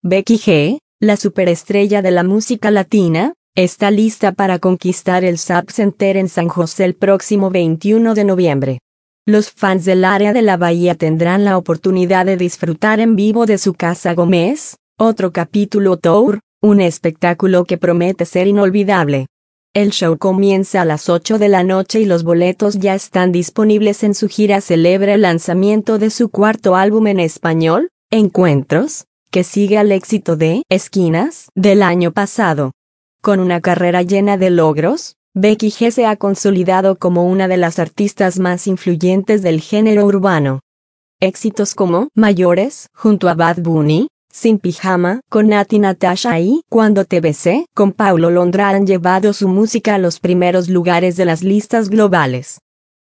Becky G, la superestrella de la música latina, está lista para conquistar el SAP Center en San José el próximo 21 de noviembre. Los fans del área de la Bahía tendrán la oportunidad de disfrutar en vivo de su Casa Gómez, otro capítulo tour, un espectáculo que promete ser inolvidable. El show comienza a las 8 de la noche y los boletos ya están disponibles en su gira celebra el lanzamiento de su cuarto álbum en español, Encuentros, que sigue al éxito de Esquinas del año pasado. Con una carrera llena de logros, Becky G se ha consolidado como una de las artistas más influyentes del género urbano. Éxitos como Mayores, junto a Bad Bunny, Sin Pijama, con Nati Natasha y Cuando te besé, con Paulo Londra han llevado su música a los primeros lugares de las listas globales.